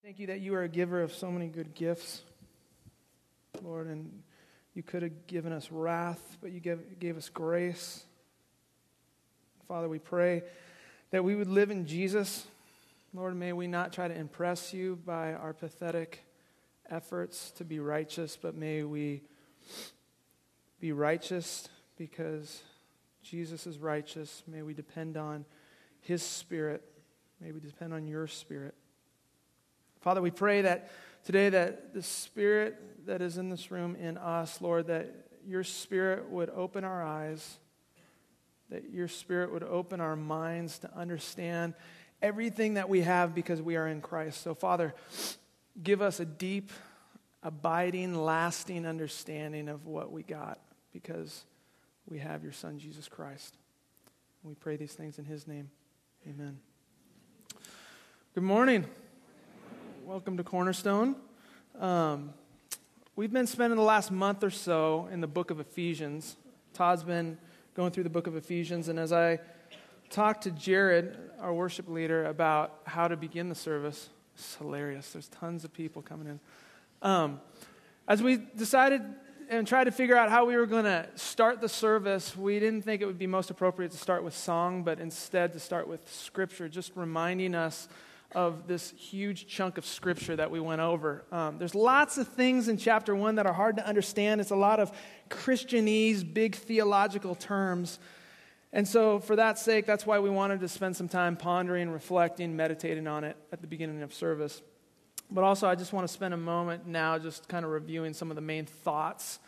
Thank you that you are a giver of so many good gifts, Lord, and you could have given us wrath, but you gave us grace. Father, we pray that we would live in Jesus. Lord, may we not try to impress you by our pathetic efforts to be righteous, but may we be righteous because Jesus is righteous. May we depend on his Spirit. May we depend on your Spirit. Father, we pray that today that the Spirit that is in this room in us, Lord, that your Spirit would open our eyes, that your Spirit would open our minds to understand everything that we have because we are in Christ. So, Father, give us a deep, abiding, lasting understanding of what we got because we have your Son, Jesus Christ. We pray these things in his name. Amen. Good morning. Welcome to Cornerstone. We've been spending the last month or so in the book of Ephesians. Todd's been going through the book of Ephesians, and as I talked to Jared, our worship leader, about how to begin the service, it's hilarious. There's tons of people coming in. As we decided and tried to figure out how we were going to start the service, we didn't think it would be most appropriate to start with song, but instead to start with Scripture, just reminding us of this huge chunk of Scripture that we went over. There's lots of things in chapter 1 that are hard to understand. It's a lot of Christianese, big theological terms. And so for that sake, that's why we wanted to spend some time pondering, reflecting, meditating on it at the beginning of service. But also I just want to spend a moment now just kind of reviewing some of the main thoughts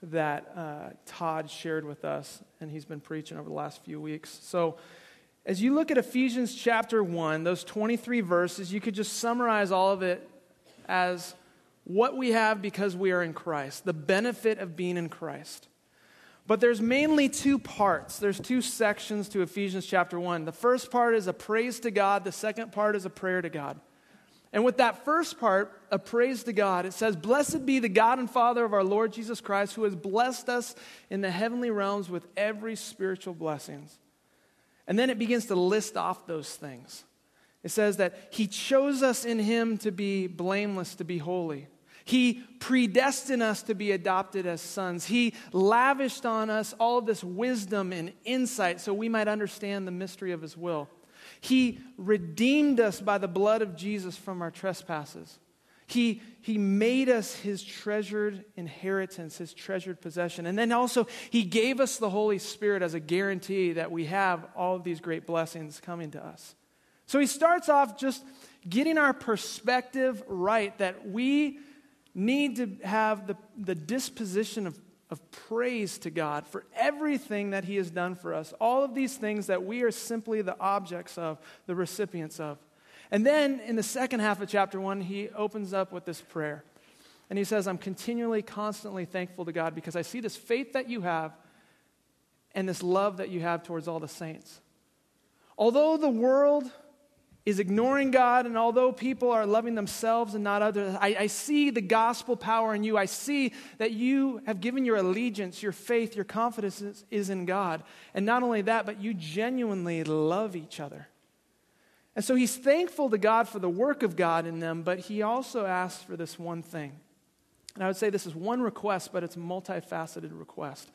that Todd shared with us, and he's been preaching over the last few weeks. So as you look at Ephesians chapter 1, those 23 verses, you could just summarize all of it as what we have because we are in Christ, the benefit of being in Christ. But there's mainly two parts. There's two sections to Ephesians chapter 1. The first part is a praise to God. The second part is a prayer to God. And with that first part, a praise to God, it says, "Blessed be the God and Father of our Lord Jesus Christ, who has blessed us in the heavenly realms with every spiritual blessings." And then it begins to list off those things. It says that he chose us in him to be blameless, to be holy. He predestined us to be adopted as sons. He lavished on us all of this wisdom and insight so we might understand the mystery of his will. He redeemed us by the blood of Jesus from our trespasses. He made us his treasured inheritance, his treasured possession. And then also, he gave us the Holy Spirit as a guarantee that we have all of these great blessings coming to us. So he starts off just getting our perspective right, that we need to have the disposition of praise to God for everything that he has done for us. All of these things that we are simply the objects of, the recipients of. And then in the second half of chapter 1, he opens up with this prayer. And he says, "I'm continually, constantly thankful to God because I see this faith that you have and this love that you have towards all the saints. Although the world is ignoring God and although people are loving themselves and not others, I see the gospel power in you. I see that you have given your allegiance, your faith, your confidence is in God. And not only that, but you genuinely love each other." And so he's thankful to God for the work of God in them, but he also asks for this one thing. And I would say this is one request, but it's a multifaceted request.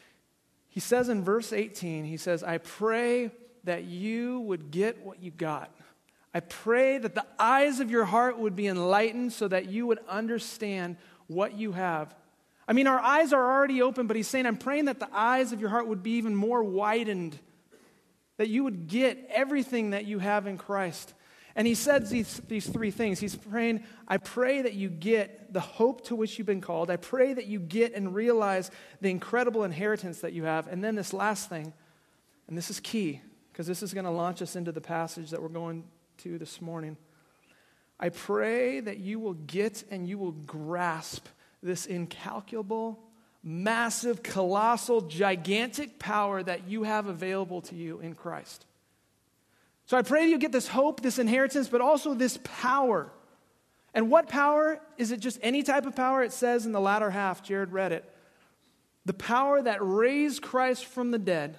He says in verse 18, he says, "I pray that you would get what you got. I pray that the eyes of your heart would be enlightened so that you would understand what you have." I mean, our eyes are already open, but he's saying, I'm praying that the eyes of your heart would be even more widened, that you would get everything that you have in Christ. And he says these three things. He's praying, I pray that you get the hope to which you've been called. I pray that you get and realize the incredible inheritance that you have. And then this last thing, and this is key, because this is going to launch us into the passage that we're going to this morning. I pray that you will get and you will grasp this incalculable, massive, colossal, gigantic power that you have available to you in Christ. So I pray you get this hope, this inheritance, but also this power. And what power? Is it just any type of power? It says in the latter half, Jared read it, the power that raised Christ from the dead,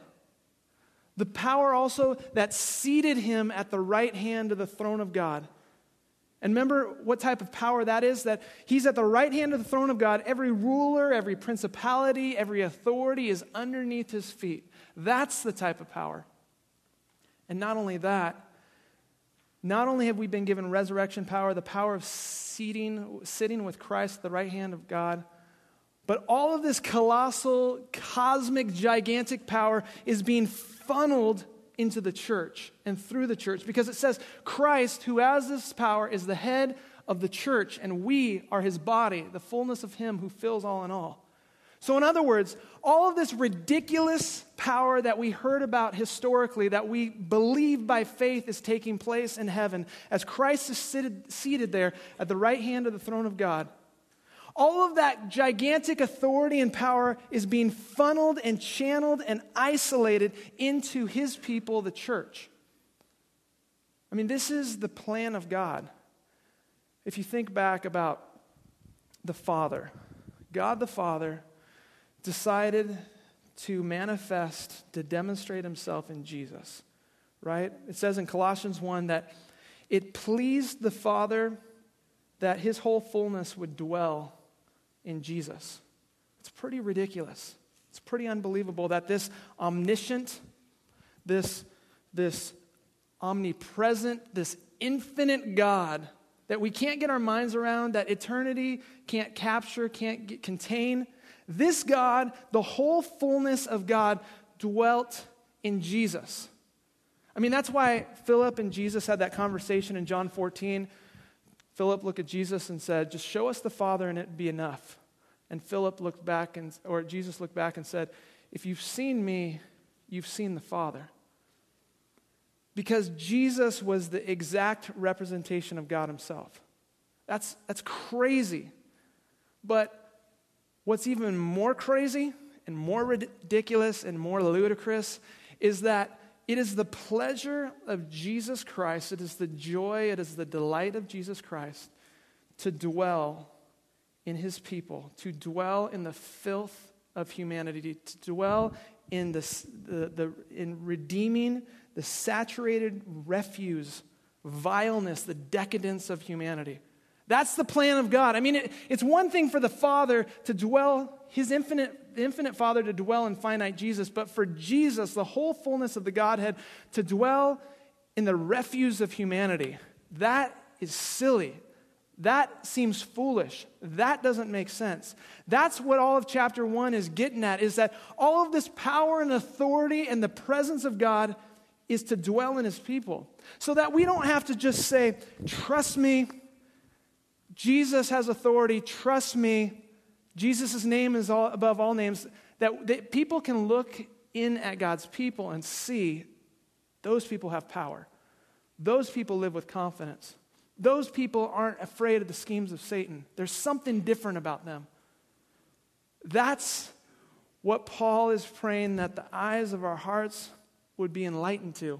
the power also that seated him at the right hand of the throne of God. And remember what type of power that is? That he's at the right hand of the throne of God. Every ruler, every principality, every authority is underneath his feet. That's the type of power. And not only that, not only have we been given resurrection power, the power of sitting with Christ at the right hand of God, but all of this colossal, cosmic, gigantic power is being funneled into the church and through the church, because it says Christ, who has this power, is the head of the church, and we are his body, the fullness of him who fills all in all. So in other words, all of this ridiculous power that we heard about historically, that we believe by faith is taking place in heaven, as Christ is seated there at the right hand of the throne of God, all of that gigantic authority and power is being funneled and channeled and isolated into his people, the church. I mean, this is the plan of God. If you think back about the Father, God the Father decided to manifest, to demonstrate himself in Jesus, right? It says in Colossians 1 that it pleased the Father that his whole fullness would dwell in Jesus. It's pretty ridiculous. It's pretty unbelievable that this omniscient, this omnipresent, this infinite God that we can't get our minds around, that eternity can't capture, can't contain, this God, the whole fullness of God, dwelt in Jesus. I mean, that's why Philip and Jesus had that conversation in John 14. Philip looked at Jesus and said, just show us the Father and it'd be enough. And Jesus looked back and said, if you've seen me, you've seen the Father. Because Jesus was the exact representation of God himself. That's crazy. But what's even more crazy and more ridiculous and more ludicrous is that it is the pleasure of Jesus Christ, it is the joy, it is the delight of Jesus Christ to dwell in his people, to dwell in the filth of humanity, to dwell in in redeeming the saturated refuse, vileness, the decadence of humanity. That's the plan of God. I mean, it's one thing for the Father to dwell, the infinite Father to dwell in finite Jesus, but for Jesus, the whole fullness of the Godhead, to dwell in the refuse of humanity. That is silly. That seems foolish. That doesn't make sense. That's what all of chapter 1 is getting at, is that all of this power and authority and the presence of God is to dwell in his people. So that we don't have to just say, trust me, Jesus has authority, trust me, Jesus' name is above all names, that people can look in at God's people and see those people have power. Those people live with confidence. Those people aren't afraid of the schemes of Satan. There's something different about them. That's what Paul is praying that the eyes of our hearts would be enlightened to.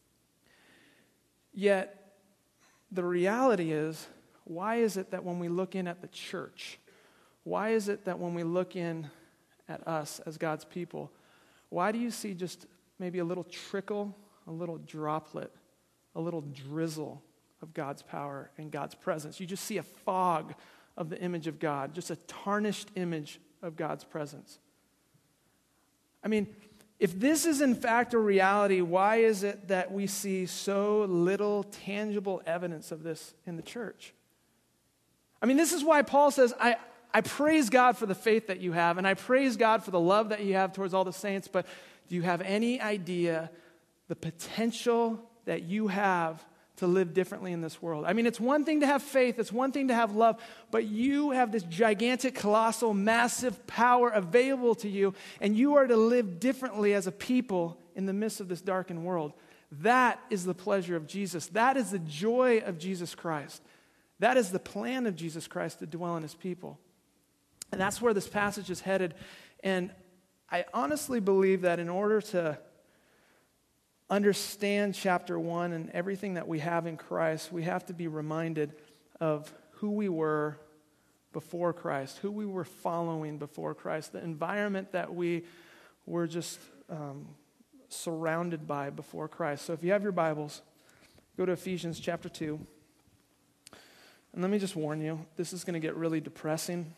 Yet, the reality is, why is it that when we look in at the church, why is it that when we look in at us as God's people, why do you see just maybe a little trickle, a little droplet, a little drizzle of God's power and God's presence? You just see a fog of the image of God, just a tarnished image of God's presence. I mean, if this is in fact a reality, why is it that we see so little tangible evidence of this in the church? I mean, this is why Paul says, I praise God for the faith that you have, and I praise God for the love that you have towards all the saints, but do you have any idea the potential that you have to live differently in this world? I mean, it's one thing to have faith, it's one thing to have love, but you have this gigantic, colossal, massive power available to you, and you are to live differently as a people in the midst of this darkened world. That is the pleasure of Jesus. That is the joy of Jesus Christ. That is the plan of Jesus Christ to dwell in his people. And that's where this passage is headed. And I honestly believe that in order to understand chapter 1 and everything that we have in Christ, we have to be reminded of who we were before Christ, who we were following before Christ, the environment that we were just surrounded by before Christ. So if you have your Bibles, go to Ephesians chapter 2. And let me just warn you, this is going to get really depressing.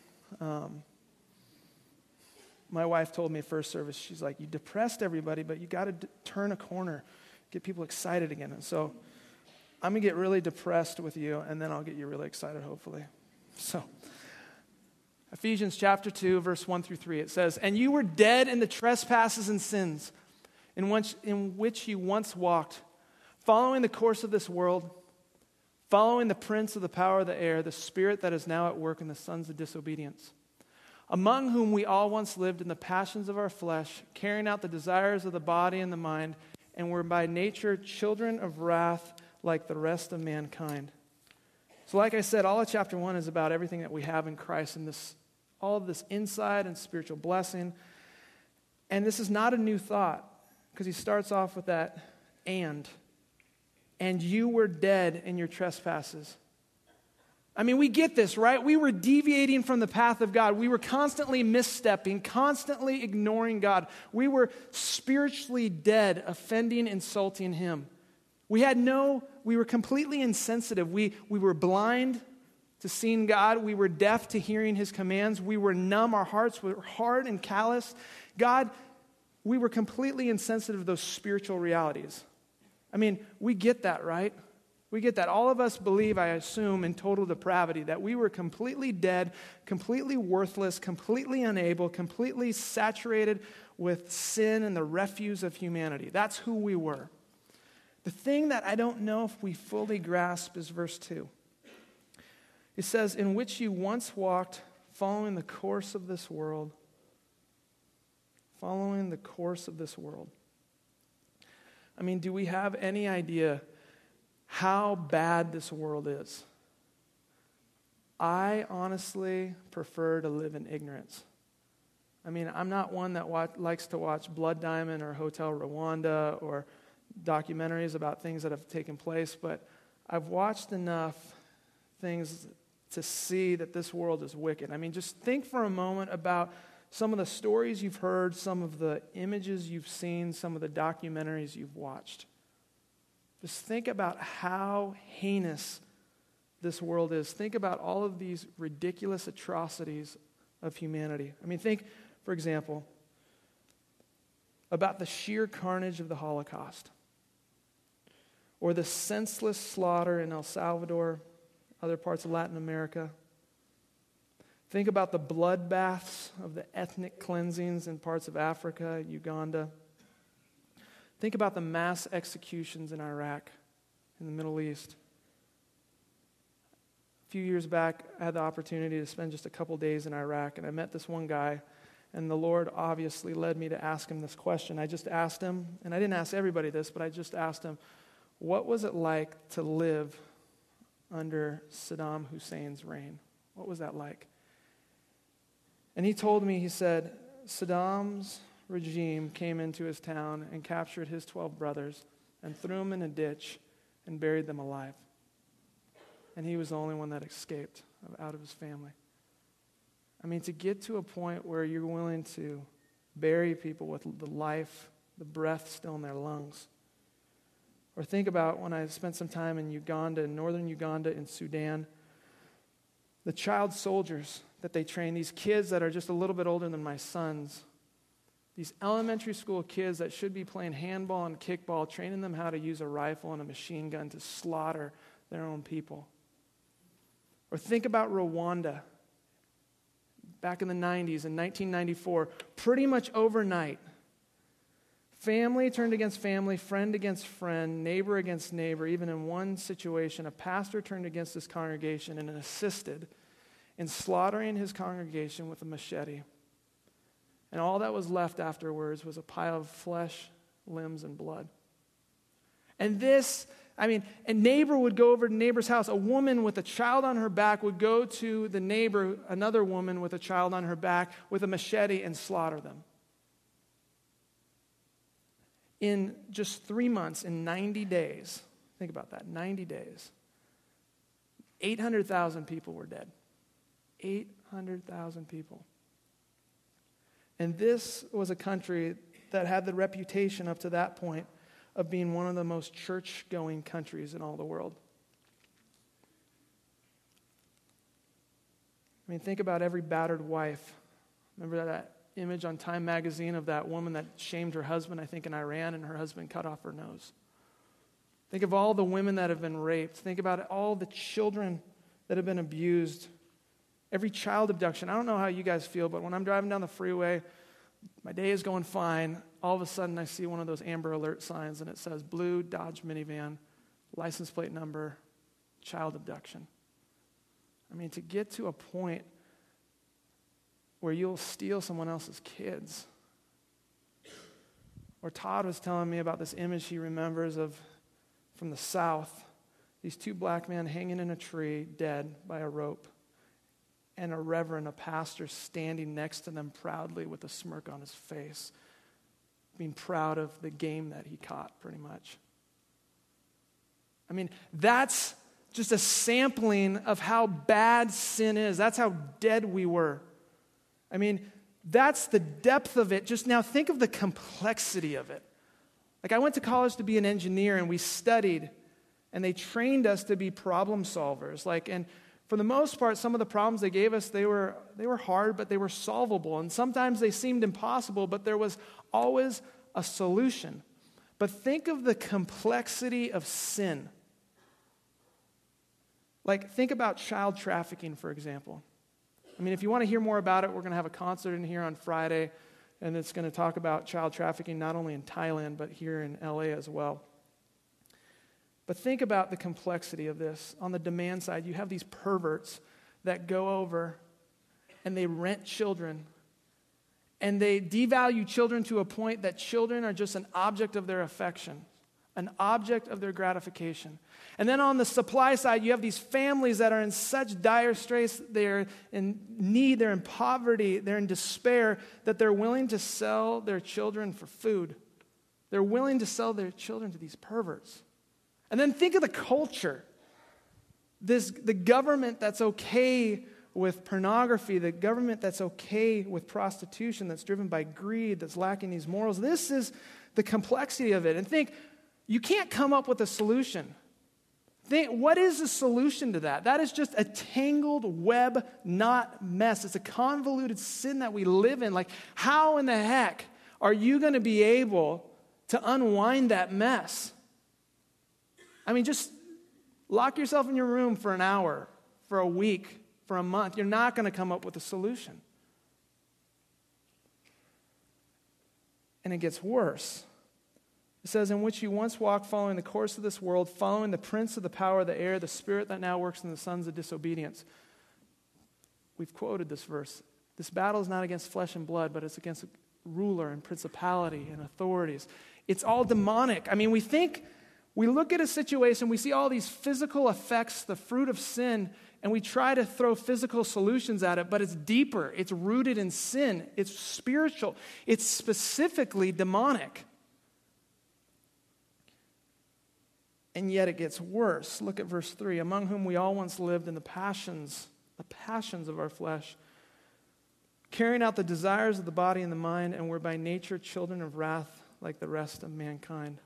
My wife told me first service, she's like, you depressed everybody, but you got to turn a corner, get people excited again. And so I'm going to get really depressed with you, and then I'll get you really excited, hopefully. So Ephesians chapter 2, verse 1 through 3, it says, "And you were dead in the trespasses and sins in which you once walked, following the course of this world, following the prince of the power of the air, the spirit that is now at work in the sons of disobedience, among whom we all once lived in the passions of our flesh, carrying out the desires of the body and the mind, and were by nature children of wrath like the rest of mankind." So like I said, all of chapter 1 is about everything that we have in Christ and all of this insight and spiritual blessing. And this is not a new thought, because he starts off with that and you were dead in your trespasses. I mean, we get this, right? We were deviating from the path of God. We were constantly misstepping, constantly ignoring God. We were spiritually dead, offending, insulting him. We were completely insensitive. We were blind to seeing God. We were deaf to hearing his commands. We were numb. Our hearts were hard and callous. God, we were completely insensitive to those spiritual realities. I mean, we get that, right? We get that. All of us believe, I assume, in total depravity, that we were completely dead, completely worthless, completely unable, completely saturated with sin and the refuse of humanity. That's who we were. The thing that I don't know if we fully grasp is verse 2. It says, "In which you once walked, following the course of this world." Following the course of this world. I mean, do we have any idea how bad this world is? I honestly prefer to live in ignorance. I mean, I'm not one that likes to watch Blood Diamond or Hotel Rwanda or documentaries about things that have taken place, but I've watched enough things to see that this world is wicked. I mean, just think for a moment about some of the stories you've heard, some of the images you've seen, some of the documentaries you've watched. Just think about how heinous this world is. Think about all of these ridiculous atrocities of humanity. I mean, think, for example, about the sheer carnage of the Holocaust, or the senseless slaughter in El Salvador, other parts of Latin America. Think about the bloodbaths of the ethnic cleansings in parts of Africa, Uganda. Think about the mass executions in Iraq, in the Middle East. A few years back, I had the opportunity to spend just a couple days in Iraq, and I met this one guy, and the Lord obviously led me to ask him this question. I just asked him, and I didn't ask everybody this, but I just asked him, what was it like to live under Saddam Hussein's reign? What was that like? And he told me, he said, Saddam's regime came into his town and captured his 12 brothers and threw them in a ditch and buried them alive. And he was the only one that escaped out of his family. I mean, to get to a point where you're willing to bury people with the life, the breath still in their lungs. Or think about when I spent some time in Uganda, in northern Uganda, in Sudan, the child soldiers that they train, these kids that are just a little bit older than my sons, these elementary school kids that should be playing handball and kickball, training them how to use a rifle and a machine gun to slaughter their own people. Or think about Rwanda. Back in the 90s, in 1994, pretty much overnight, family turned against family, friend against friend, neighbor against neighbor. Even in one situation, a pastor turned against his congregation and assisted in slaughtering his congregation with a machete. And all that was left afterwards was a pile of flesh, limbs, and blood. And a neighbor would go over to neighbor's house. A woman with a child on her back would go to the neighbor, another woman with a child on her back, with a machete and slaughter them. In just 3 months, in 90 days, think about that, 90 days, 800,000 people were dead. 800,000 people. And this was a country that had the reputation up to that point of being one of the most church-going countries in all the world. I mean, think about every battered wife. Remember that image on Time magazine of that woman that shamed her husband, I think in Iran, and her husband cut off her nose. Think of all the women that have been raped. Think about all the children that have been abused. Every child abduction. I don't know how you guys feel, but when I'm driving down the freeway, my day is going fine. All of a sudden, I see one of those Amber Alert signs, and it says, blue Dodge minivan, license plate number, child abduction. I mean, to get to a point where you'll steal someone else's kids. Or Todd was telling me about this image he remembers of from the South, these two black men hanging in a tree, dead by a rope, and a reverend, a pastor, standing next to them proudly with a smirk on his face, being proud of the game that he caught, pretty much. I mean, that's just a sampling of how bad sin is. That's how dead we were. I mean, that's the depth of it. Just now think of the complexity of it. Like, I went to college to be an engineer, and we studied, and they trained us to be problem solvers. And for the most part, some of the problems they gave us, they were hard, but they were solvable. And sometimes they seemed impossible, but there was always a solution. But think of the complexity of sin. Like, think about child trafficking, for example. I mean, if you want to hear more about it, we're going to have a concert in here on Friday, and it's going to talk about child trafficking not only in Thailand, but here in LA as well. But think about the complexity of this. On the demand side, you have these perverts that go over and they rent children, and they devalue children to a point that children are just an object of their affection, an object of their gratification. And then on the supply side, you have these families that are in such dire straits, they're in need, they're in poverty, they're in despair, that they're willing to sell their children for food. They're willing to sell their children to these perverts. And then think of the culture. The government that's okay with pornography, the government that's okay with prostitution, that's driven by greed, that's lacking these morals. This is the complexity of it. And think, you can't come up with a solution. What is the solution to that? That is just a tangled web knot mess. It's a convoluted sin that we live in. Like, how in the heck are you going to be able to unwind that mess? I mean, just lock yourself in your room for an hour, for a week, for a month. You're not going to come up with a solution. And it gets worse. It says, in which you once walked following the course of this world, following the prince of the power of the air, the spirit that now works in the sons of disobedience. We've quoted this verse. This battle is not against flesh and blood, but it's against ruler and principality and authorities. It's all demonic. I mean, we look at a situation, we see all these physical effects, the fruit of sin, and we try to throw physical solutions at it, but it's deeper. It's rooted in sin. It's spiritual. It's specifically demonic. And yet it gets worse. Look at verse 3. Among whom we all once lived in the passions of our flesh, carrying out the desires of the body and the mind, and were by nature children of wrath like the rest of mankind.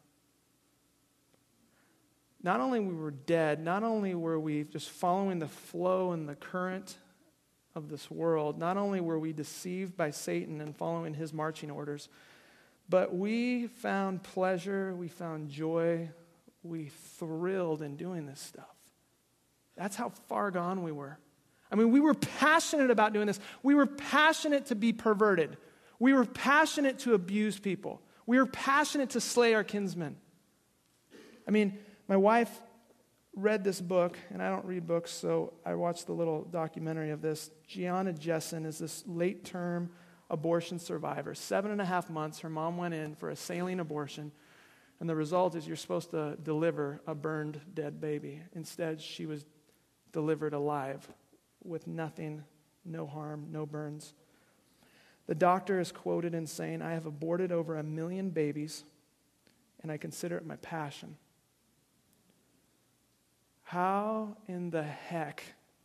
Not only we were dead, not only were we just following the flow and the current of this world, not only were we deceived by Satan and following his marching orders, but we found pleasure, we found joy, we thrilled in doing this stuff. That's how far gone we were. I mean, we were passionate about doing this. We were passionate to be perverted. We were passionate to abuse people. We were passionate to slay our kinsmen. I mean, my wife read this book, and I don't read books, so I watched the little documentary of this. Gianna Jessen is this late-term abortion survivor. 7.5 months, her mom went in for a saline abortion, and the result is you're supposed to deliver a burned, dead baby. Instead, she was delivered alive with nothing, no harm, no burns. The doctor is quoted in saying, "I have aborted over 1 million babies, and I consider it my passion." How in the heck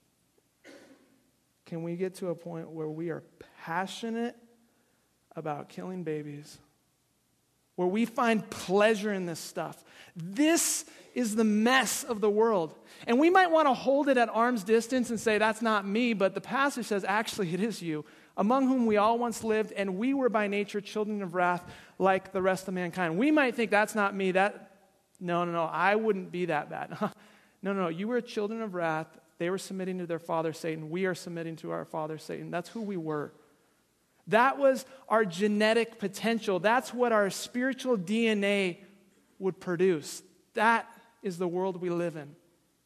can we get to a point where we are passionate about killing babies, where we find pleasure in this stuff? This is the mess of the world. And we might want to hold it at arm's distance and say, that's not me, but the passage says, actually, it is you, among whom we all once lived, and we were by nature children of wrath like the rest of mankind. We might think, that's not me. No, I wouldn't be that bad. No, you were children of wrath. They were submitting to their father, Satan. We are submitting to our father, Satan. That's who we were. That was our genetic potential. That's what our spiritual DNA would produce. That is the world we live in.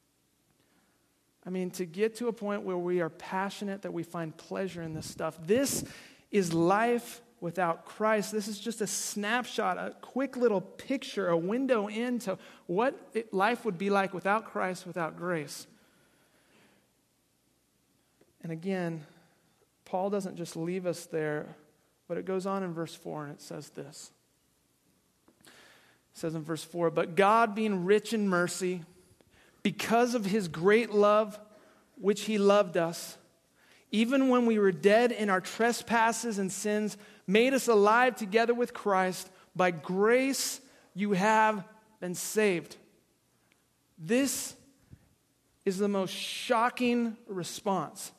I mean, to get to a point where we are passionate, that we find pleasure in this stuff. This is life without Christ. This is just a snapshot, a quick little picture, a window into what life would be like without Christ, without grace. And again, Paul doesn't just leave us there, but it goes on in verse 4 and it says this. It says in verse 4, but God being rich in mercy, because of his great love which he loved us, even when we were dead in our trespasses and sins, made us alive together with Christ. By grace you have been saved. This is the most shocking response.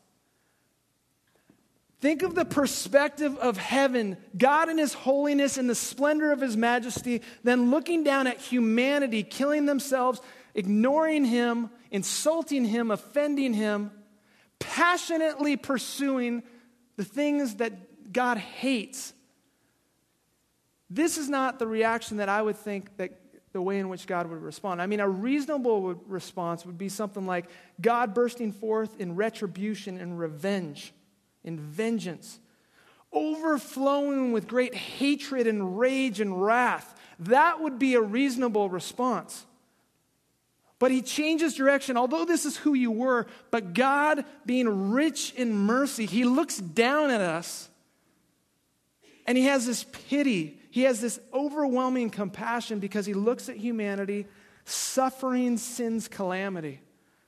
Think of the perspective of heaven, God in his holiness and the splendor of his majesty, then looking down at humanity, killing themselves, ignoring him, insulting him, offending him, passionately pursuing the things that God hates. This is not the reaction that I would think that the way in which God would respond. I mean, a reasonable response would be something like God bursting forth in retribution and revenge, in vengeance, overflowing with great hatred and rage and wrath. That would be a reasonable response. But he changes direction. Although this is who you were, but God being rich in mercy, he looks down at us and he has this pity. He has this overwhelming compassion because he looks at humanity suffering sin's calamity.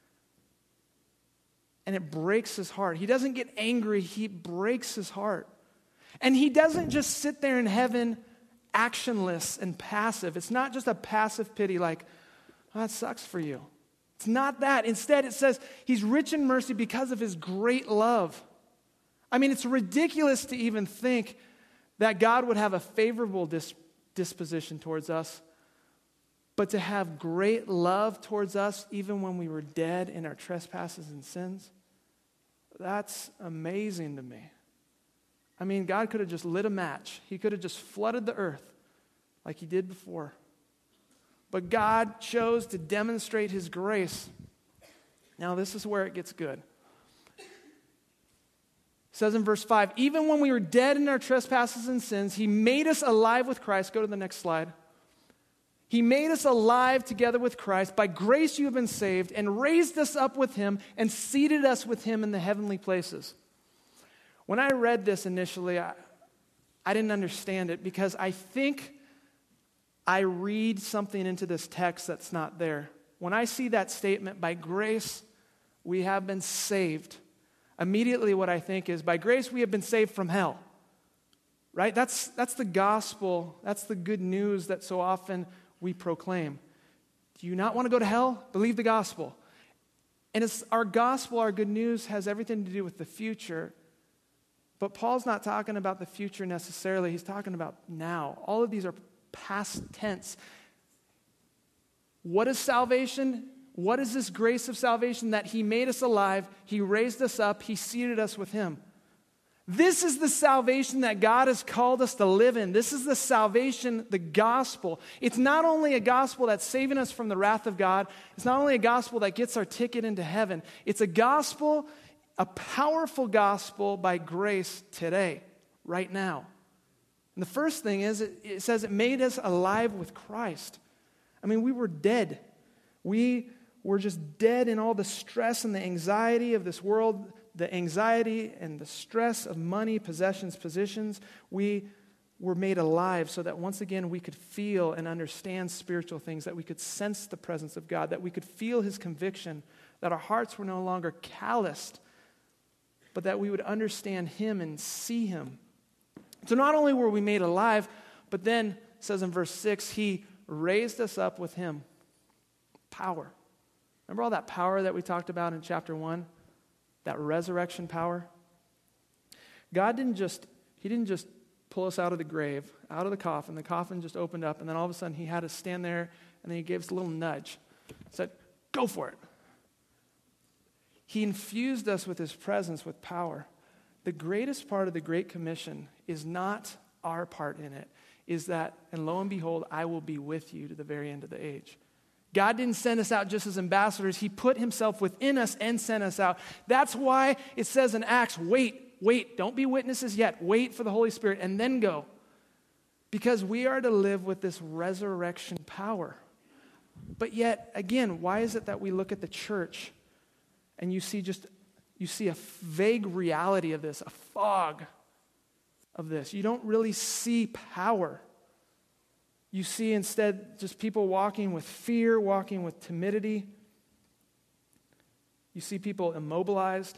And it breaks his heart. He doesn't get angry, he breaks his heart. And he doesn't just sit there in heaven actionless and passive. It's not just a passive pity like, oh, that sucks for you. It's not that. Instead, it says he's rich in mercy because of his great love. I mean, it's ridiculous to even think that God would have a favorable disposition towards us, but to have great love towards us even when we were dead in our trespasses and sins, that's amazing to me. I mean, God could have just lit a match. He could have just flooded the earth like he did before. But God chose to demonstrate his grace. Now, this is where it gets good. It says in verse 5, even when we were dead in our trespasses and sins, he made us alive with Christ. Go to the next slide. He made us alive together with Christ. By grace you have been saved, and raised us up with him and seated us with him in the heavenly places. When I read this initially, I didn't understand it because I think I read something into this text that's not there. When I see that statement, by grace we have been saved, immediately what I think is, by grace we have been saved from hell. Right? That's the gospel. That's the good news that so often we proclaim. Do you not want to go to hell? Believe the gospel. And it's our gospel, our good news, has everything to do with the future. But Paul's not talking about the future necessarily. He's talking about now. All of these are past tense. What is salvation? What is this grace of salvation? That he made us alive, he raised us up, he seated us with him. This is the salvation that God has called us to live in. This is the salvation, the gospel. It's not only a gospel that's saving us from the wrath of God. It's not only a gospel that gets our ticket into heaven. It's a gospel, a powerful gospel by grace today, right now. And the first thing is, it says it made us alive with Christ. I mean, we were dead. We were just dead in all the stress and the anxiety of this world, the anxiety and the stress of money, possessions, positions. We were made alive so that once again we could feel and understand spiritual things, that we could sense the presence of God, that we could feel his conviction, that our hearts were no longer calloused, but that we would understand him and see him. So not only were we made alive, but then it says in verse 6, he raised us up with him. Power. Remember all that power that we talked about in chapter 1? That resurrection power? God didn't just pull us out of the grave, out of the coffin just opened up, and then all of a sudden he had us stand there, and then he gave us a little nudge. Said, go for it. He infused us with his presence, with power. The greatest part of the Great Commission is not our part in it, is that, and lo and behold, I will be with you to the very end of the age. God didn't send us out just as ambassadors. He put himself within us and sent us out. That's why it says in Acts, wait, don't be witnesses yet. Wait for the Holy Spirit and then go. Because we are to live with this resurrection power. But yet, again, why is it that we look at the church and you see a vague reality of this, a fog of this? You don't really see power. You see instead just people walking with fear, walking with timidity. You see people immobilized.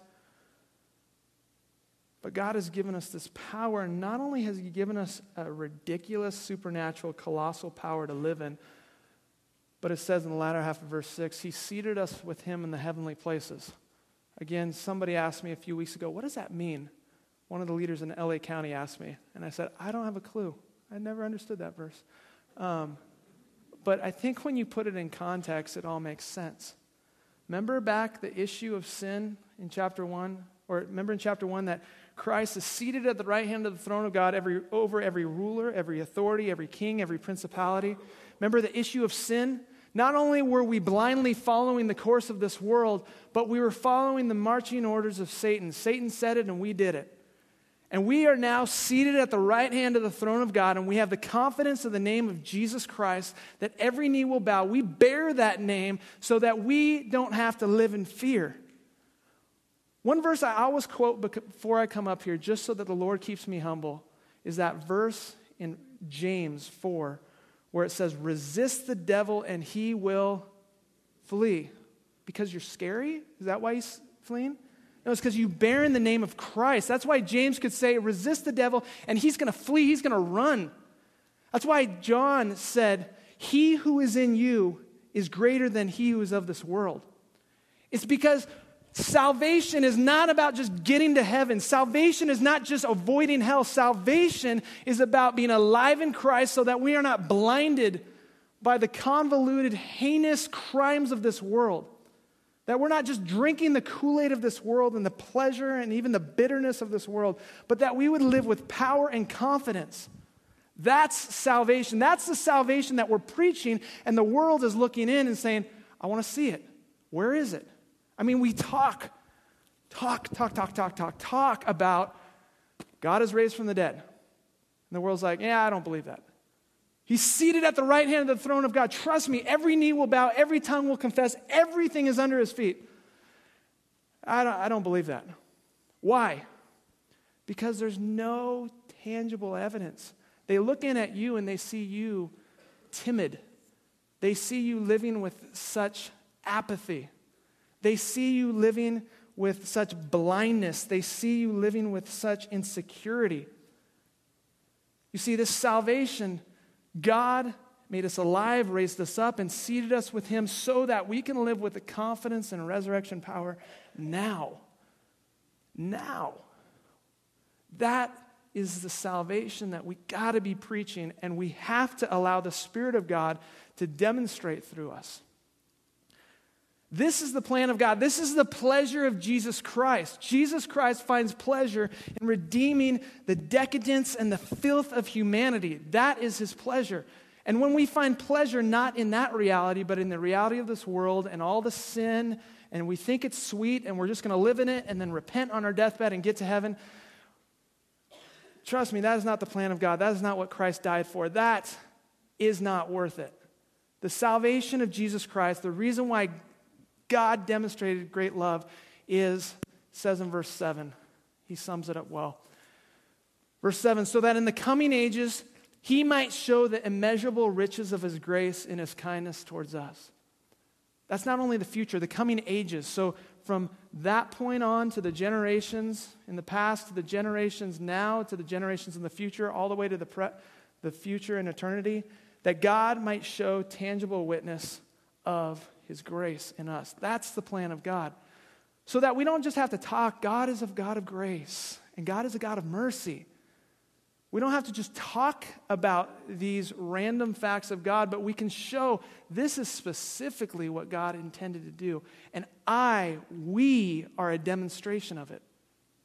But God has given us this power, and not only has he given us a ridiculous, supernatural, colossal power to live in, but it says in the latter half of verse 6, he seated us with him in the heavenly places. Again, somebody asked me a few weeks ago, what does that mean? One of the leaders in LA County asked me, and I said, I don't have a clue. I never understood that verse. But I think when you put it in context, it all makes sense. Remember back the issue of sin in chapter 1? Or remember in chapter 1 that Christ is seated at the right hand of the throne of God over every ruler, every authority, every king, every principality. Remember the issue of sin? Not only were we blindly following the course of this world, but we were following the marching orders of Satan. Satan said it and we did it. And we are now seated at the right hand of the throne of God, and we have the confidence of the name of Jesus Christ that every knee will bow. We bear that name so that we don't have to live in fear. One verse I always quote before I come up here, just so that the Lord keeps me humble, is that verse in James 4, where it says, resist the devil and he will flee. Because you're scary? Is that why he's fleeing? No, it's because you bear in the name of Christ. That's why James could say, resist the devil and he's going to flee, he's going to run. That's why John said, he who is in you is greater than he who is of this world. It's because salvation is not about just getting to heaven. Salvation is not just avoiding hell. Salvation is about being alive in Christ so that we are not blinded by the convoluted, heinous crimes of this world. That we're not just drinking the Kool-Aid of this world and the pleasure and even the bitterness of this world, but that we would live with power and confidence. That's salvation. That's the salvation that we're preaching, and the world is looking in and saying, I want to see it. Where is it? I mean, we talk about God is raised from the dead. And the world's like, yeah, I don't believe that. He's seated at the right hand of the throne of God. Trust me, every knee will bow, every tongue will confess, everything is under his feet. I don't believe that. Why? Because there's no tangible evidence. They look in at you and they see you timid. They see you living with such apathy. They see you living with such blindness. They see you living with such insecurity. You see, this salvation, God made us alive, raised us up, and seated us with him so that we can live with the confidence and resurrection power now. Now. That is the salvation that we got to be preaching, and we have to allow the Spirit of God to demonstrate through us. This is the plan of God. This is the pleasure of Jesus Christ. Jesus Christ finds pleasure in redeeming the decadence and the filth of humanity. That is his pleasure. And when we find pleasure not in that reality, but in the reality of this world and all the sin, and we think it's sweet and we're just going to live in it and then repent on our deathbed and get to heaven, trust me, that is not the plan of God. That is not what Christ died for. That is not worth it. The salvation of Jesus Christ, the reason why God demonstrated great love says in verse 7. He sums it up well. Verse 7, so that in the coming ages he might show the immeasurable riches of his grace in his kindness towards us. That's not only the future, the coming ages. So from that point on to the generations in the past, to the generations now, to the generations in the future, all the way to the future in eternity, that God might show tangible witness of his grace in us. That's the plan of God. So that we don't just have to talk. God is a God of grace, and God is a God of mercy. We don't have to just talk about these random facts of God, but we can show this is specifically what God intended to do. And we are a demonstration of it.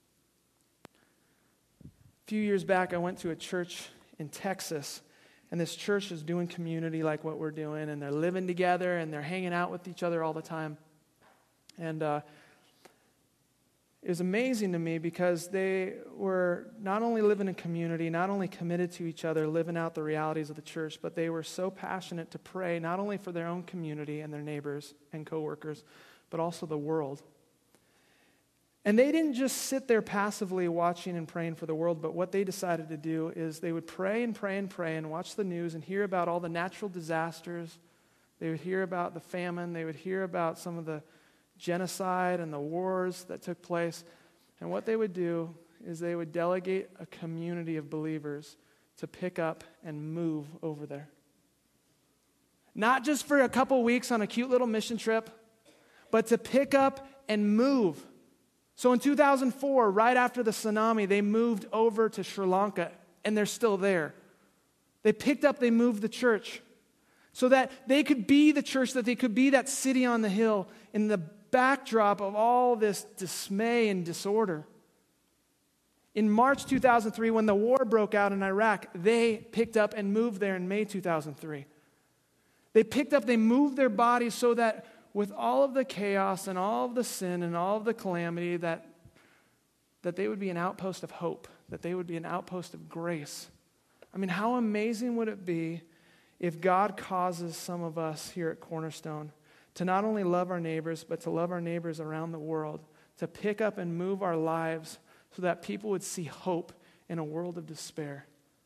A few years back, I went to a church in Texas, and this church is doing community like what we're doing, and they're living together, and they're hanging out with each other all the time. And it was amazing to me because they were not only living in community, not only committed to each other, living out the realities of the church, but they were so passionate to pray not only for their own community and their neighbors and coworkers, but also the world. And they didn't just sit there passively watching and praying for the world, but what they decided to do is they would pray and pray and pray and watch the news and hear about all the natural disasters. They would hear about the famine. They would hear about some of the genocide and the wars that took place. And what they would do is they would delegate a community of believers to pick up and move over there. Not just for a couple weeks on a cute little mission trip, but to pick up and move. So in 2004, right after the tsunami, they moved over to Sri Lanka, and they're still there. They moved the church so that they could be the church, that they could be that city on the hill in the backdrop of all this dismay and disorder. In March 2003, when the war broke out in Iraq, they picked up and moved there in May 2003. They moved their bodies so that with all of the chaos and all of the sin and all of the calamity, that they would be an outpost of hope, that they would be an outpost of grace. I mean, how amazing would it be if God causes some of us here at Cornerstone to not only love our neighbors, but to love our neighbors around the world, to pick up and move our lives so that people would see hope in a world of despair.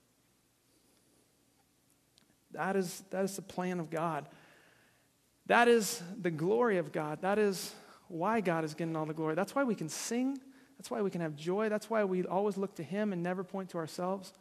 That is the plan of God. That is the glory of God. That is why God is getting all the glory. That's why we can sing. That's why we can have joy. That's why we always look to Him and never point to ourselves.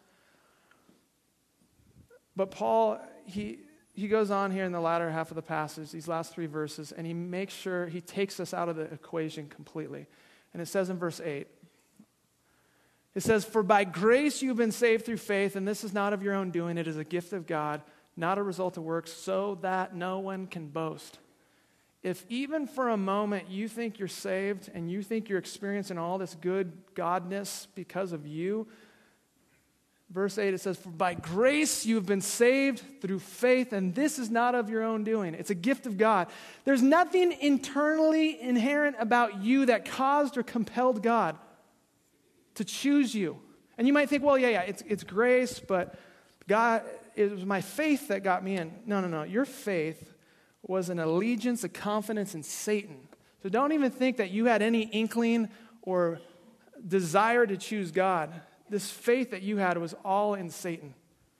But Paul, he goes on here in the latter half of the passage, these last 3 verses, and he makes sure he takes us out of the equation completely. And it says in verse 8, it says, "For by grace you've been saved through faith, and this is not of your own doing, it is a gift of God, not a result of works, so that no one can boast." If even for a moment you think you're saved and you think you're experiencing all this good godness because of you, verse 8, it says, "For by grace you have been saved through faith, and this is not of your own doing." It's a gift of God. There's nothing internally inherent about you that caused or compelled God to choose you. And you might think, well, yeah, it's grace, but God, it was my faith that got me in. No. Your faith was an allegiance, a confidence in Satan. So don't even think that you had any inkling or desire to choose God. This faith that you had was all in Satan.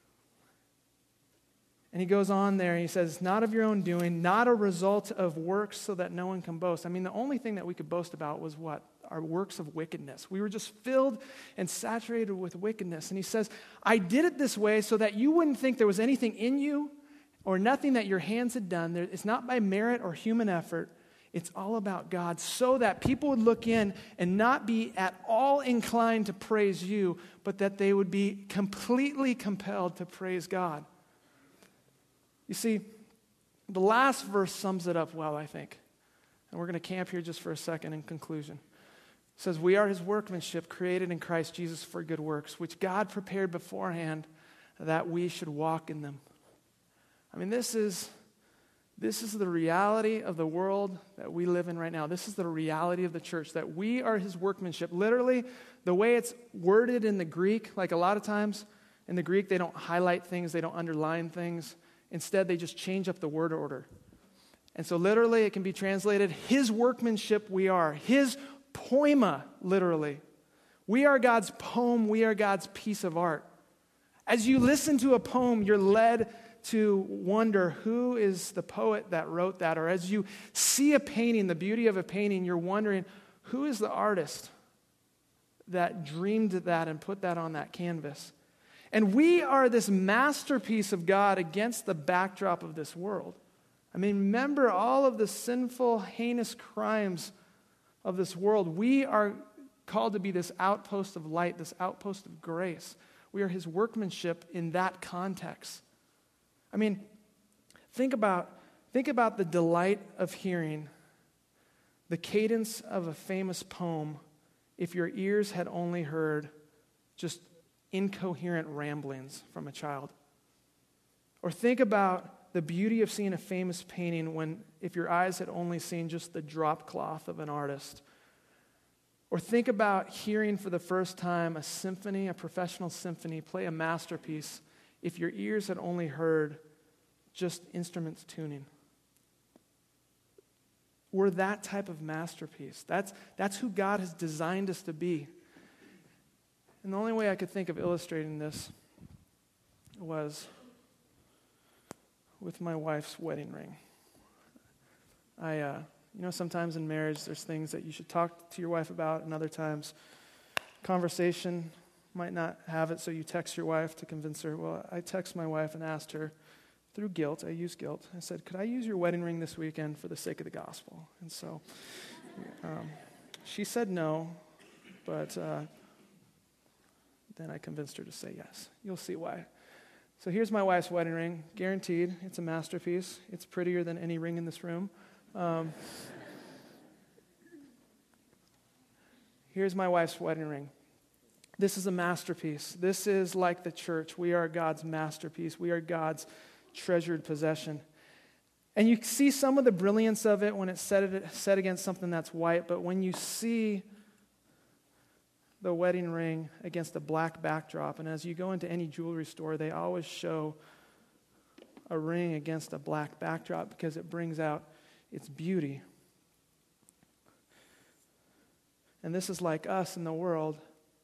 And he goes on there and he says, "Not of your own doing, not a result of works so that no one can boast." I mean, the only thing that we could boast about was what? Our works of wickedness. We were just filled and saturated with wickedness. And he says, "I did it this way so that you wouldn't think there was anything in you or nothing that your hands had done. It's not by merit or human effort. It's all about God, so that people would look in and not be at all inclined to praise you, but that they would be completely compelled to praise God." You see, the last verse sums it up well, I think. And we're going to camp here just for a second in conclusion. It says, "We are His workmanship, created in Christ Jesus for good works, which God prepared beforehand that we should walk in them." I mean, this is the reality of the world that we live in right now. This is the reality of the church, that we are His workmanship. Literally, the way it's worded in the Greek, like a lot of times in the Greek, they don't highlight things, they don't underline things. Instead, they just change up the word order. And so literally, it can be translated, His workmanship we are. His poema, literally. We are God's poem. We are God's piece of art. As you listen to a poem, you're led to wonder who is the poet that wrote that. Or as you see a painting, the beauty of a painting, you're wondering who is the artist that dreamed that and put that on that canvas. And we are this masterpiece of God against the backdrop of this world. I mean, remember all of the sinful, heinous crimes of this world. We are called to be this outpost of light, this outpost of grace. We are his workmanship in that context. I mean, think about the delight of hearing the cadence of a famous poem if your ears had only heard just incoherent ramblings from a child. Or think about the beauty of seeing a famous painting if your eyes had only seen just the drop cloth of an artist. Or think about hearing for the first time a symphony, a professional symphony, play a masterpiece if your ears had only heard just instruments tuning. We're that type of masterpiece. That's who God has designed us to be. And the only way I could think of illustrating this was with my wife's wedding ring. Sometimes in marriage there's things that you should talk to your wife about, and other times conversation might not have it, so you text your wife to convince her. Well, I text my wife and asked her, through guilt, I use guilt. I said, could I use your wedding ring this weekend for the sake of the gospel? And so she said no, but then I convinced her to say yes. You'll see why. So here's my wife's wedding ring, guaranteed. It's a masterpiece. It's prettier than any ring in this room. Here's my wife's wedding ring. This is a masterpiece. This is like the church. We are God's masterpiece. We are God's treasured possession. And you see some of the brilliance of it when it's set against something that's white, but when you see the wedding ring against a black backdrop, and as you go into any jewelry store, they always show a ring against a black backdrop because it brings out its beauty. And this is like us in the world.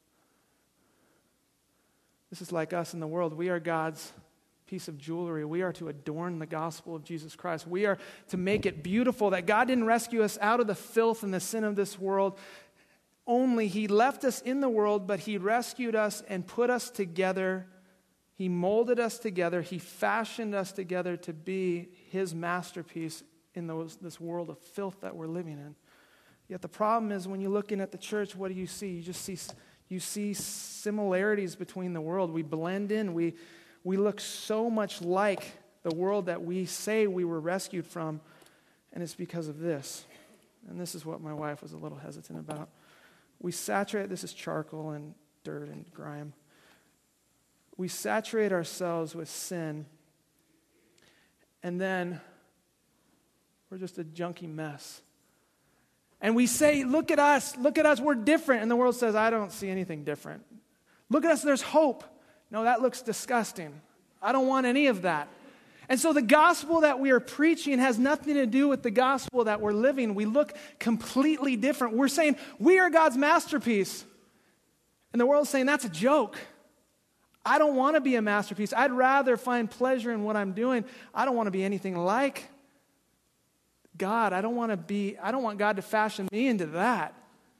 This is like us in the world. We are God's piece of jewelry. We are to adorn the gospel of Jesus Christ. We are to make it beautiful, that God didn't rescue us out of the filth and the sin of this world. Only he left us in the world, but he rescued us and put us together. He molded us together. He fashioned us together to be his masterpiece in this world of filth that we're living in. Yet the problem is when you're looking at the church, what do you see? You see similarities between the world. We blend in. We look so much like the world that we say we were rescued from, and it's because of this. And this is what my wife was a little hesitant about. We saturate, this is charcoal and dirt and grime. We saturate ourselves with sin, and then we're just a junky mess. And we say, look at us, we're different. And the world says, I don't see anything different. Look at us, there's hope. No, that looks disgusting. I don't want any of that. And so the gospel that we are preaching has nothing to do with the gospel that we're living. We look completely different. We're saying we are God's masterpiece. And the world's saying that's a joke. I don't want to be a masterpiece. I'd rather find pleasure in what I'm doing. I don't want to be anything like God. I don't want God to fashion me into that.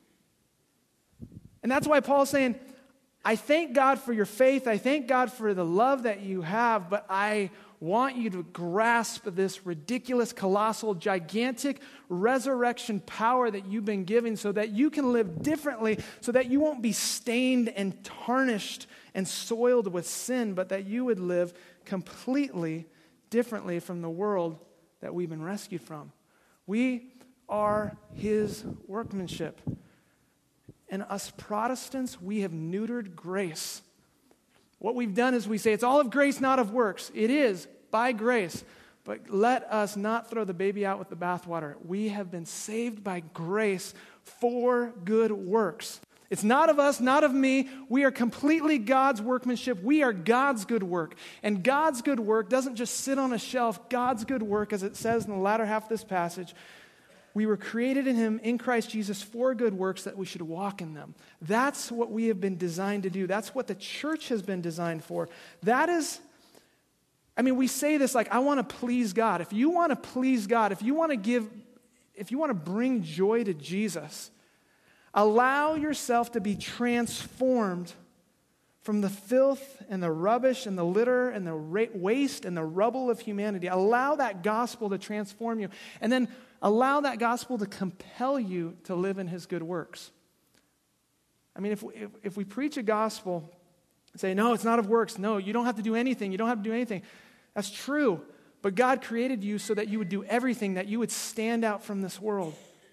And that's why Paul's saying, I thank God for your faith. I thank God for the love that you have, but I want you to grasp this ridiculous, colossal, gigantic resurrection power that you've been given so that you can live differently, so that you won't be stained and tarnished and soiled with sin, but that you would live completely differently from the world that we've been rescued from. We are his workmanship. And us Protestants, we have neutered grace. What we've done is we say it's all of grace, not of works. It is by grace. But let us not throw the baby out with the bathwater. We have been saved by grace for good works. It's not of us, not of me. We are completely God's workmanship. We are God's good work. And God's good work doesn't just sit on a shelf. God's good work, as it says in the latter half of this passage, we were created in him, in Christ Jesus, for good works that we should walk in them. That's what we have been designed to do. That's what the church has been designed for. That is, we say this like, I want to please God. If you want to please God, if you want to bring joy to Jesus, allow yourself to be transformed from the filth and the rubbish and the litter and the waste and the rubble of humanity. Allow that gospel to transform you. And then allow that gospel to compel you to live in his good works. I mean, if we preach a gospel and say, no, it's not of works. No, you don't have to do anything. You don't have to do anything. That's true. But God created you so that you would do everything, that you would stand out from this world.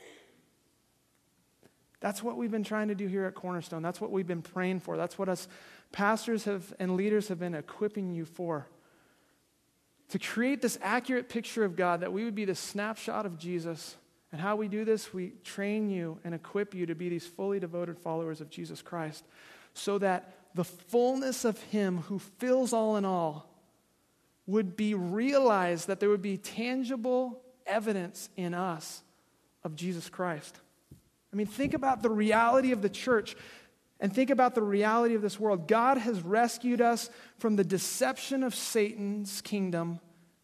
That's what we've been trying to do here at Cornerstone. That's what we've been praying for. That's what us pastors and leaders have been equipping you for. To create this accurate picture of God, that we would be the snapshot of Jesus. And how we do this, we train you and equip you to be these fully devoted followers of Jesus Christ, so that the fullness of him who fills all in all would be realized, that there would be tangible evidence in us of Jesus Christ. I mean, think about the reality of the church and think about the reality of this world. God has rescued us from the deception of Satan's kingdom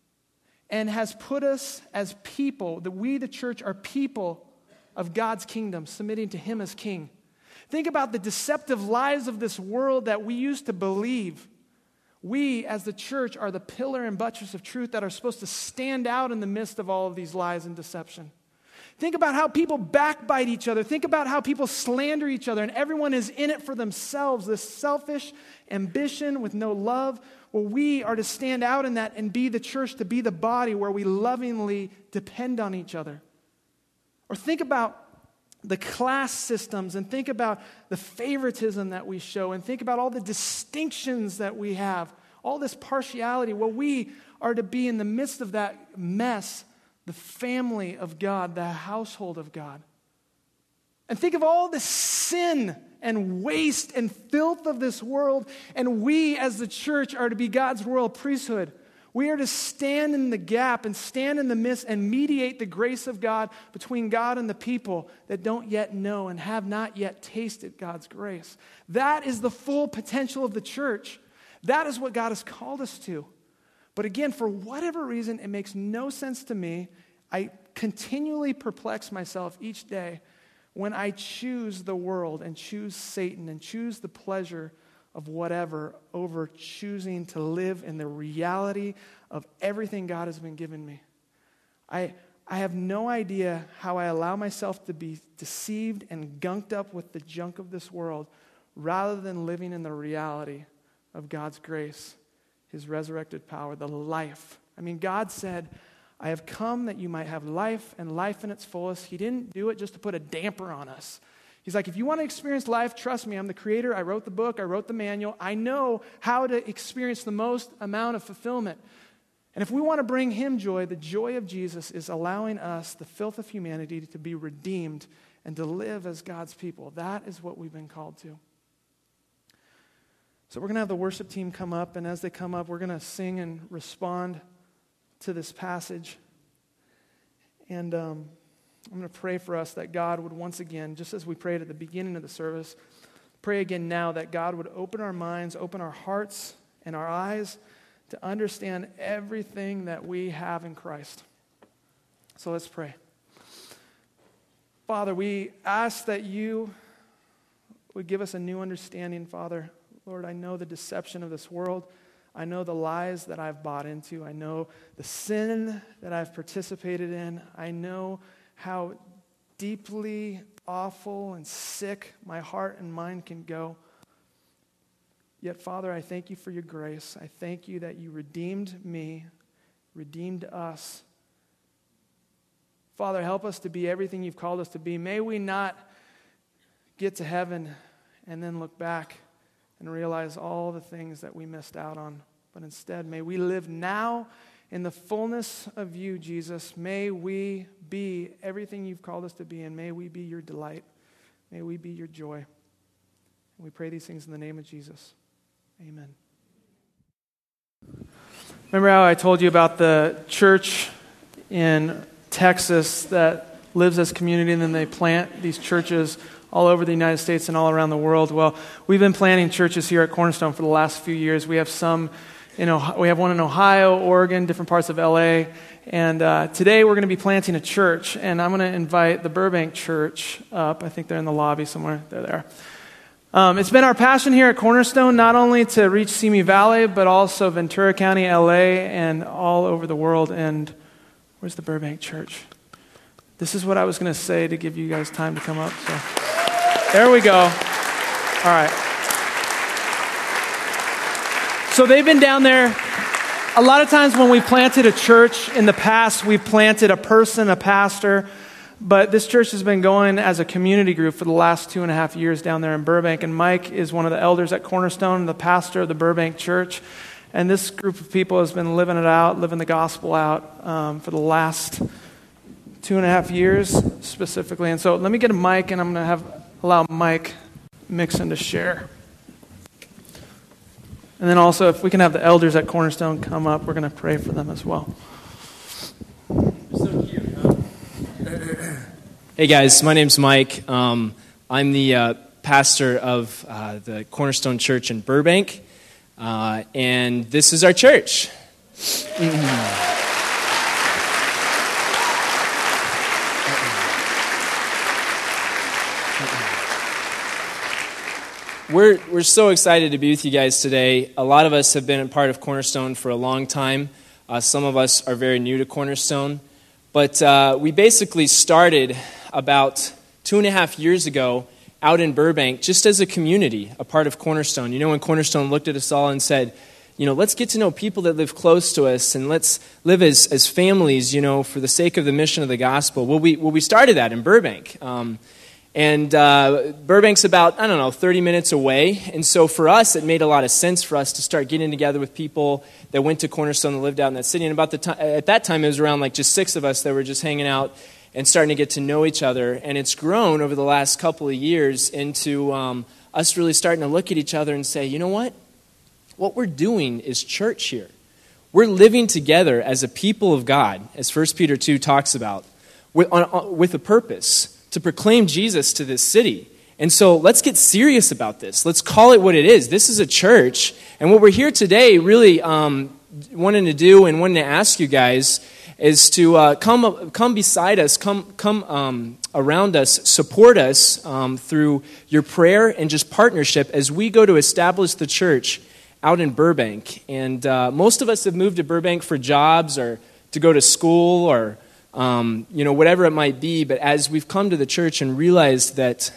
and has put us as people, that we, the church, are people of God's kingdom, submitting to him as king. Think about the deceptive lies of this world that we used to believe. We, as the church, are the pillar and buttress of truth that are supposed to stand out in the midst of all of these lies and deception. Think about how people backbite each other. Think about how people slander each other, and everyone is in it for themselves, this selfish ambition with no love. Well, we are to stand out in that and be the church, to be the body where we lovingly depend on each other. Or think about the class systems, and think about the favoritism that we show, and think about all the distinctions that we have, all this partiality. Well, we are to be in the midst of that mess, the family of God, the household of God. And think of all the sin and waste and filth of this world, and we as the church are to be God's royal priesthood. We are to stand in the gap and stand in the midst and mediate the grace of God between God and the people that don't yet know and have not yet tasted God's grace. That is the full potential of the church. That is what God has called us to. But again, for whatever reason, it makes no sense to me. I continually perplex myself each day when I choose the world and choose Satan and choose the pleasure of whatever over choosing to live in the reality of everything God has been given me. I have no idea how I allow myself to be deceived and gunked up with the junk of this world rather than living in the reality of God's grace, his resurrected power, the life. I mean, God said, I have come that you might have life and life in its fullest. He didn't do it just to put a damper on us. He's like, if you want to experience life, trust me, I'm the creator. I wrote the book. I wrote the manual. I know how to experience the most amount of fulfillment. And if we want to bring him joy, the joy of Jesus is allowing us, the filth of humanity, to be redeemed and to live as God's people. That is what we've been called to. So we're going to have the worship team come up, and as they come up, we're going to sing and respond to this passage. And I'm going to pray for us that God would once again, just as we prayed at the beginning of the service, pray again now that God would open our minds, open our hearts and our eyes to understand everything that we have in Christ. So let's pray. Father, we ask that you would give us a new understanding, Father. Lord, I know the deception of this world. I know the lies that I've bought into. I know the sin that I've participated in. I know how deeply awful and sick my heart and mind can go. Yet, Father, I thank you for your grace. I thank you that you redeemed me, redeemed us. Father, help us to be everything you've called us to be. May we not get to heaven and then look back and realize all the things that we missed out on. But instead, may we live now in the fullness of you, Jesus. May we be everything you've called us to be, and may we be your delight. May we be your joy. And we pray these things in the name of Jesus. Amen. Remember how I told you about the church in Texas that lives as community, and then they plant these churches all over the United States and all around the world? Well, we've been planting churches here at Cornerstone for the last few years. We have some, we have one in Ohio, Oregon, different parts of LA, and today we're going to be planting a church, and I'm going to invite the Burbank Church up. I think they're in the lobby somewhere. They're there. It's been our passion here at Cornerstone not only to reach Simi Valley, but also Ventura County, LA, and all over the world. And where's the Burbank Church? This is what I was going to say to give you guys time to come up. So there we go. All right. So they've been down there. A lot of times when we planted a church in the past, we planted a person, a pastor. But this church has been going as a community group for the last 2.5 years down there in Burbank. And Mike is one of the elders at Cornerstone, the pastor of the Burbank Church. And this group of people has been living it out, living the gospel out for the last 2.5 years specifically. And so let me get a mic, and I'm going to allow Mike Mixon to share. And then also, if we can have the elders at Cornerstone come up, we're going to pray for them as well. So cute, huh? Hey guys, my name's Mike. I'm the pastor of the Cornerstone Church in Burbank, and this is our church. We're so excited to be with you guys today. A lot of us have been a part of Cornerstone for a long time. Some of us are very new to Cornerstone. But we basically started about 2.5 years ago out in Burbank just as a community, a part of Cornerstone. You know, when Cornerstone looked at us all and said, you know, let's get to know people that live close to us and let's live as families, you know, for the sake of the mission of the gospel. Well, we started that in Burbank. And Burbank's about, 30 minutes away. And so for us, it made a lot of sense for us to start getting together with people that went to Cornerstone and lived out in that city. And at that time, it was around like just 6 of us that were just hanging out and starting to get to know each other. And it's grown over the last couple of years into us really starting to look at each other and say, you know what? What we're doing is church here. We're living together as a people of God, as 1 Peter 2 talks about, with a purpose to proclaim Jesus to this city. And so let's get serious about this. Let's call it what it is. This is a church. And what we're here today really wanting to do and wanting to ask you guys is to come beside us, come around us, support us through your prayer and just partnership as we go to establish the church out in Burbank. And most of us have moved to Burbank for jobs or to go to school or whatever it might be, but as we've come to the church and realized that,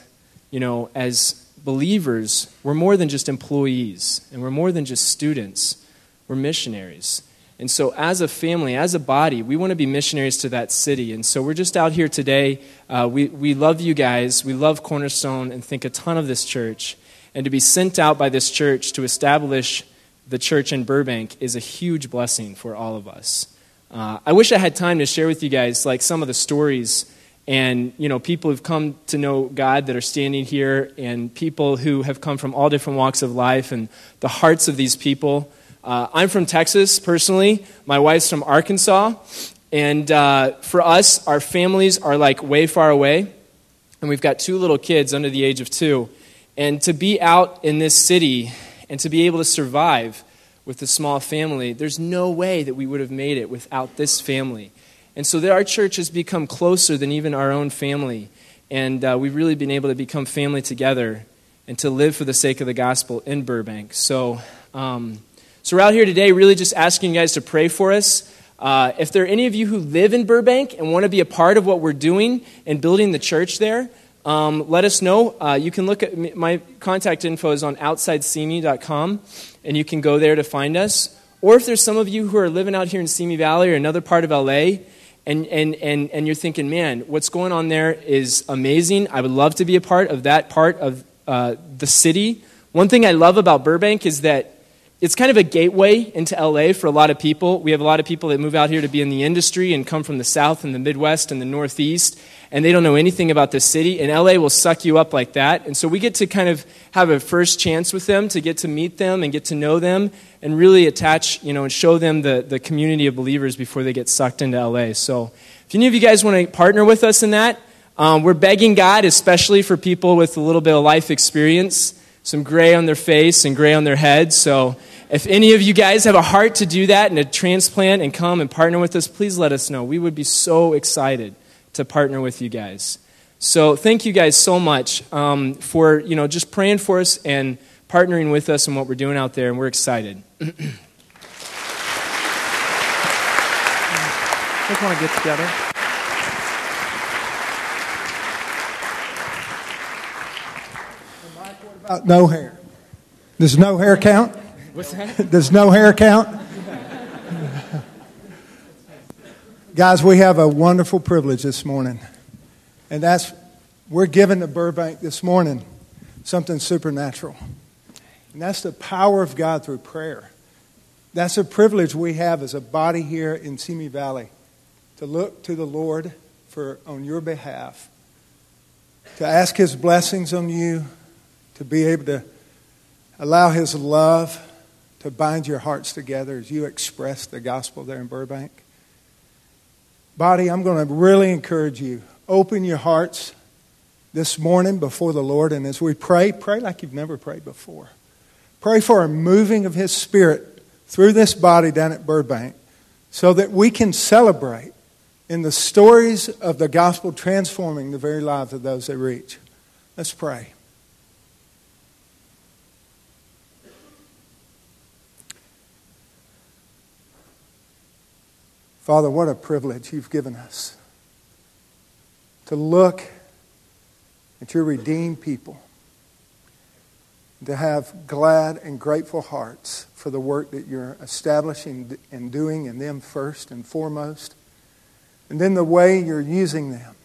as believers, we're more than just employees, and we're more than just students, we're missionaries. And so as a family, as a body, we want to be missionaries to that city. And so we're just out here today. We love you guys. We love Cornerstone and think a ton of this church. And to be sent out by this church to establish the church in Burbank is a huge blessing for all of us. I wish I had time to share with you guys like some of the stories and, people who've come to know God that are standing here and people who have come from all different walks of life and the hearts of these people. I'm from Texas, personally. My wife's from Arkansas. And for us, our families are like way far away. And we've got 2 little kids under the age of 2. And to be out in this city and to be able to survive with a small family, there's no way that we would have made it without this family. And so our church has become closer than even our own family. And we've really been able to become family together and to live for the sake of the gospel in Burbank. So we're out here today really just asking you guys to pray for us. If there are any of you who live in Burbank and want to be a part of what we're doing and building the church there, let us know. You can look at my contact info is on outsidesimi.com, and you can go there to find us. Or if there's some of you who are living out here in Simi Valley or another part of LA, and you're thinking, man, what's going on there is amazing. I would love to be a part of that part of the city. One thing I love about Burbank is that it's kind of a gateway into LA for a lot of people. We have a lot of people that move out here to be in the industry and come from the South and the Midwest and the Northeast, and they don't know anything about the city, and LA will suck you up like that. And so we get to kind of have a first chance with them to get to meet them and get to know them and really attach, and show them the community of believers before they get sucked into LA. So if any of you guys want to partner with us in that, we're begging God, especially for people with a little bit of life experience, some gray on their face and gray on their head. So if any of you guys have a heart to do that and to transplant and come and partner with us, please let us know. We would be so excited to partner with you guys. So thank you guys so much for just praying for us and partnering with us in what we're doing out there, and we're excited. Just want to get together. About no hair. Does no hair count? What's that? Does no hair count? Guys, we have a wonderful privilege this morning. And we're giving to Burbank this morning something supernatural. And that's the power of God through prayer. That's a privilege we have as a body here in Simi Valley to look to the Lord on your behalf, to ask His blessings on you, to be able to allow His love to bind your hearts together as you express the gospel there in Burbank. Body, I'm going to really encourage you. Open your hearts this morning before the Lord, and as we pray like you've never prayed before. Pray for a moving of His Spirit through this body down at Burbank so that we can celebrate in the stories of the gospel transforming the very lives of those they reach. Let's pray. Father, what a privilege you've given us to look at your redeemed people, to have glad and grateful hearts for the work that you're establishing and doing in them first and foremost, and then the way you're using them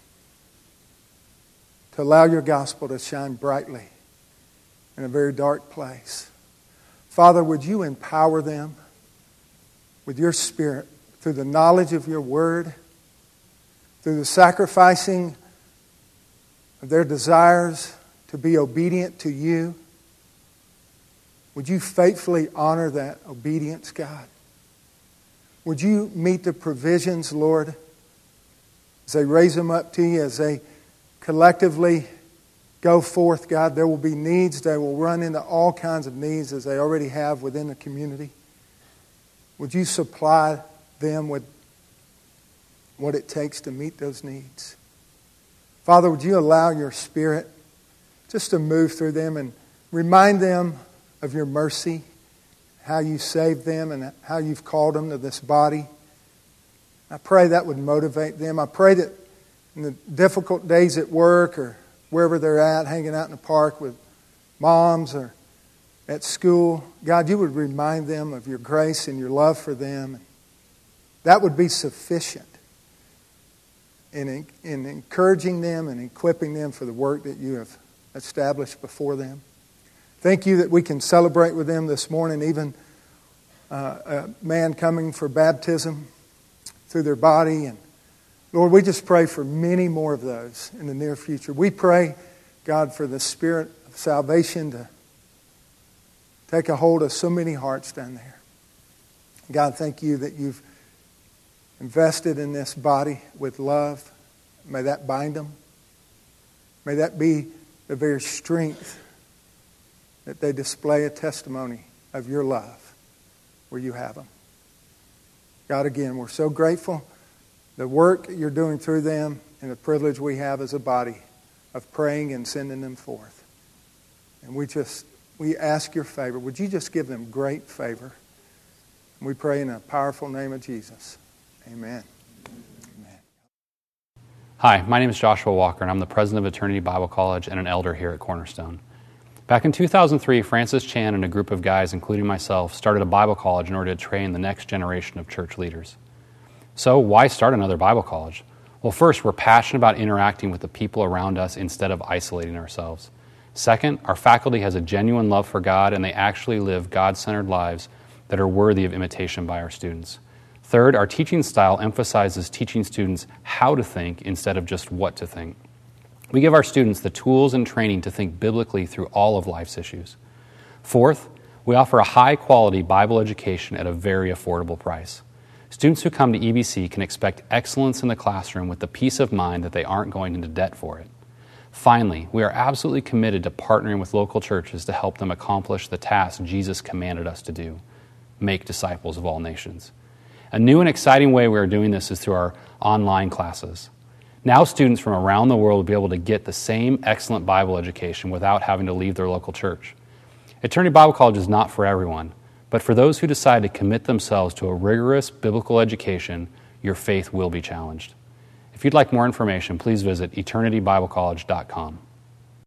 to allow your gospel to shine brightly in a very dark place. Father, would you empower them with your Spirit through the knowledge of your word, through the sacrificing of their desires to be obedient to you. Would you faithfully honor that obedience, God? Would you meet the provisions, Lord, as they raise them up to you, as they collectively go forth, God? There will be needs. They will run into all kinds of needs as they already have within the community. Would you supply them with what it takes to meet those needs? Father, would you allow your Spirit just to move through them and remind them of your mercy, how you saved them and how you've called them to this body. I pray that would motivate them. I pray that in the difficult days at work or wherever they're at, hanging out in the park with moms or at school, God, you would remind them of your grace and your love for them. That would be sufficient in encouraging them and equipping them for the work that you have established before them. Thank you that we can celebrate with them this morning, even a man coming for baptism through their body. And Lord, we just pray for many more of those in the near future. We pray, God, for the Spirit of salvation to take a hold of so many hearts down there. God, thank you that you've invested in this body with love. May that bind them. May that be the very strength that they display a testimony of your love where you have them. God, again, we're so grateful. The work you're doing through them and the privilege we have as a body of praying and sending them forth. And we ask your favor. Would you just give them great favor? And we pray in a powerful name of Jesus. Amen. Amen. Hi, my name is Joshua Walker, and I'm the president of Eternity Bible College and an elder here at Cornerstone. Back in 2003, Francis Chan and a group of guys, including myself, started a Bible college in order to train the next generation of church leaders. So why start another Bible college? Well, first, we're passionate about interacting with the people around us instead of isolating ourselves. Second, our faculty has a genuine love for God, and they actually live God-centered lives that are worthy of imitation by our students. Third, our teaching style emphasizes teaching students how to think instead of just what to think. We give our students the tools and training to think biblically through all of life's issues. Fourth, we offer a high-quality Bible education at a very affordable price. Students who come to EBC can expect excellence in the classroom with the peace of mind that they aren't going into debt for it. Finally, we are absolutely committed to partnering with local churches to help them accomplish the task Jesus commanded us to do: make disciples of all nations. A new and exciting way we are doing this is through our online classes. Now students from around the world will be able to get the same excellent Bible education without having to leave their local church. Eternity Bible College is not for everyone, but for those who decide to commit themselves to a rigorous biblical education, your faith will be challenged. If you'd like more information, please visit eternitybiblecollege.com.